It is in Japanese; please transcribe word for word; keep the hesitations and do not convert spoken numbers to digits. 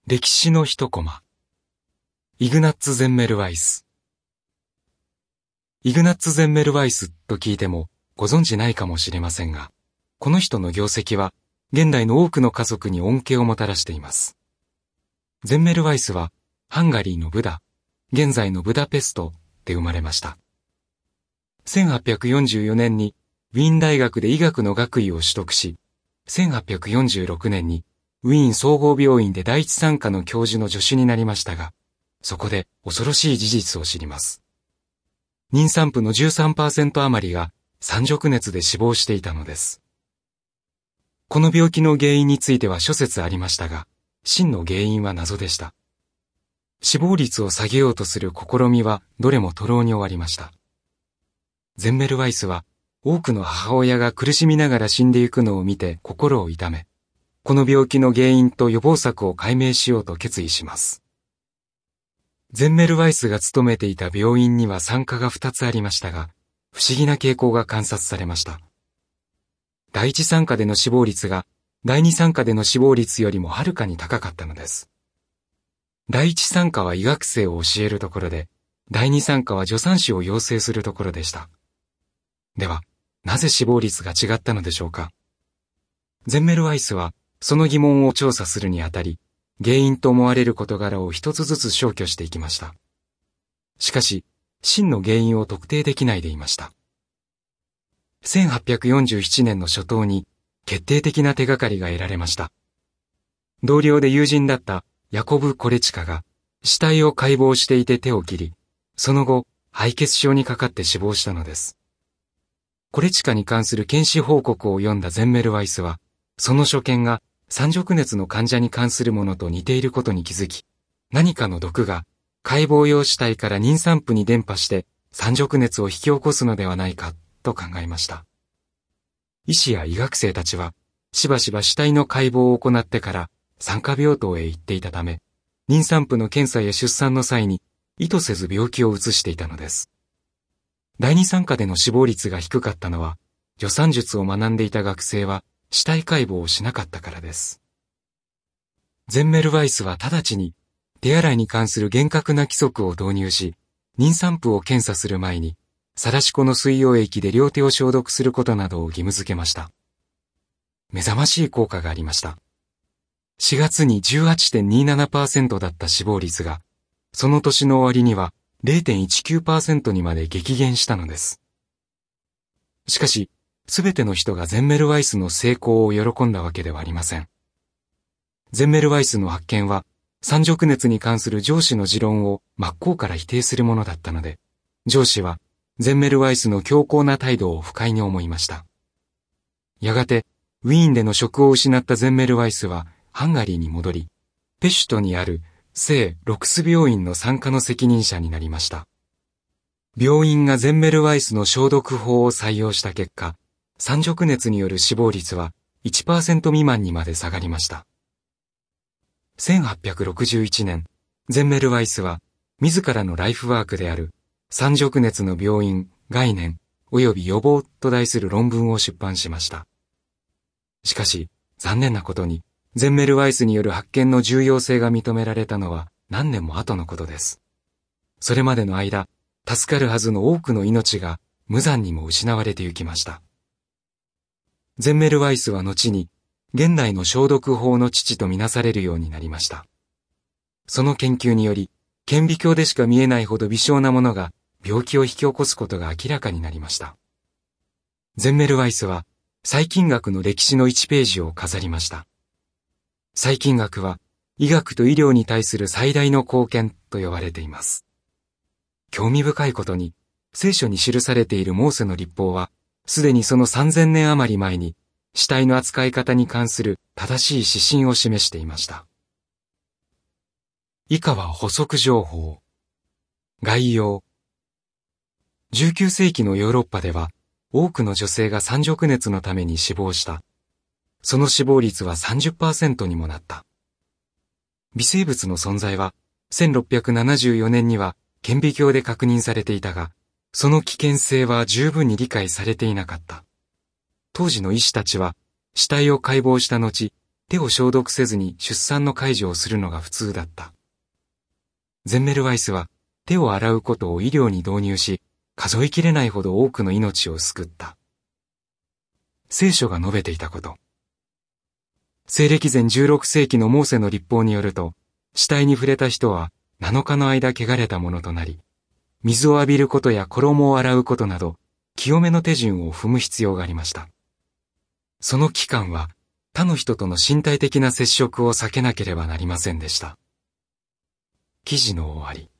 歴史の一コマ。イグナッツ・ゼンメルワイス。イグナッツ・ゼンメルワイスと聞いてもご存知ないかもしれませんが、この人の業績は現代の多くの家族に恩恵をもたらしています。ゼンメルワイスはハンガリーのブダ、現在のブダペストで生まれました。せんはっぴゃくよんじゅうよねんにウィーン大学で医学の学位を取得し、せんはっぴゃくよんじゅうろくねんにウィーン総合病院で第一産科の教授の助手になりましたが、そこで恐ろしい事実を知ります。妊産婦の じゅうさんパーセント 余りが産褥熱で死亡していたのです。この病気の原因については諸説ありましたが、真の原因は謎でした。死亡率を下げようとする試みはどれも徒労に終わりました。ゼンメルワイスは多くの母親が苦しみながら死んでいくのを見て心を痛め、この病気の原因と予防策を解明しようと決意します。ゼンメルワイスが勤めていた病院には産科がふたつありましたが、不思議な傾向が観察されました。第一産科での死亡率が第二産科での死亡率よりもはるかに高かったのです。第一産科は医学生を教えるところで、第二産科は助産師を養成するところでした。では、なぜ死亡率が違ったのでしょうか。ゼンメルワイスは、その疑問を調査するにあたり、原因と思われる事柄を一つずつ消去していきました。しかし、真の原因を特定できないでいました。せんはっぴゃくよんじゅうななねんの初頭に、決定的な手がかりが得られました。同僚で友人だったヤコブ・コレチカが、死体を解剖していて手を切り、その後、敗血症にかかって死亡したのです。コレチカに関する検視報告を読んだゼンメルワイスは、その所見が産褥熱の患者に関するものと似ていることに気づき、何かの毒が解剖用死体から妊産婦に伝播して産褥熱を引き起こすのではないかと考えました。医師や医学生たちはしばしば死体の解剖を行ってから産科病棟へ行っていたため、妊産婦の検査や出産の際に意図せず病気を移していたのです。第二産科での死亡率が低かったのは、助産術を学んでいた学生は死体解剖をしなかったからです。ゼンメルワイスは直ちに手洗いに関する厳格な規則を導入し、妊産婦を検査する前に、貞子の水溶液で両手を消毒することなどを義務付けました。目覚ましい効果がありました。しがつに じゅうはちてんにじゅうななパーセント だった死亡率が、その年の終わりには れいてんいちきゅうパーセント にまで激減したのです。しかし、すべての人がゼンメルワイスの成功を喜んだわけではありません。ゼンメルワイスの発見は、産褥熱に関する上司の持論を真っ向から否定するものだったので、上司はゼンメルワイスの強硬な態度を不快に思いました。やがて、ウィーンでの職を失ったゼンメルワイスはハンガリーに戻り、ペシュトにある聖ロクス病院の産科の責任者になりました。病院がゼンメルワイスの消毒法を採用した結果、産褥熱による死亡率は いちパーセント 未満にまで下がりました。せんはっぴゃくろくじゅういちねん、ゼンメルワイスは自らのライフワークである産褥熱の病院、概念及び予防と題する論文を出版しました。しかし、残念なことに、ゼンメルワイスによる発見の重要性が認められたのは何年も後のことです。それまでの間、助かるはずの多くの命が無残にも失われてゆきました。ゼンメルワイスは後に、現代の消毒法の父とみなされるようになりました。その研究により、顕微鏡でしか見えないほど微小なものが病気を引き起こすことが明らかになりました。ゼンメルワイスは細菌学の歴史のいちページを飾りました。細菌学は医学と医療に対する最大の貢献と呼ばれています。興味深いことに、聖書に記されているモーセの律法は、すでにそのさんぜんねん余り前に、死体の扱い方に関する正しい指針を示していました。以下は補足情報。概要。じゅうきゅうせいきのヨーロッパでは、多くの女性が産褥熱のために死亡した。その死亡率は さんじゅっパーセント にもなった。微生物の存在は、せんろっぴゃくななじゅうよねんには顕微鏡で確認されていたが、その危険性は十分に理解されていなかった。当時の医師たちは、死体を解剖した後、 手を消毒せずに出産の介助をするのが普通だった。ゼンメルワイスは手を洗うことを医療に導入し、数えきれないほど多くの命を救った。聖書が述べていたこと。西暦前じゅうろくせいきのモーセの律法によると、死体に触れた人はなのかの間汚れたものとなり、水を浴びることや衣を洗うことなど、清めの手順を踏む必要がありました。その期間は、他の人との身体的な接触を避けなければなりませんでした。記事の終わり。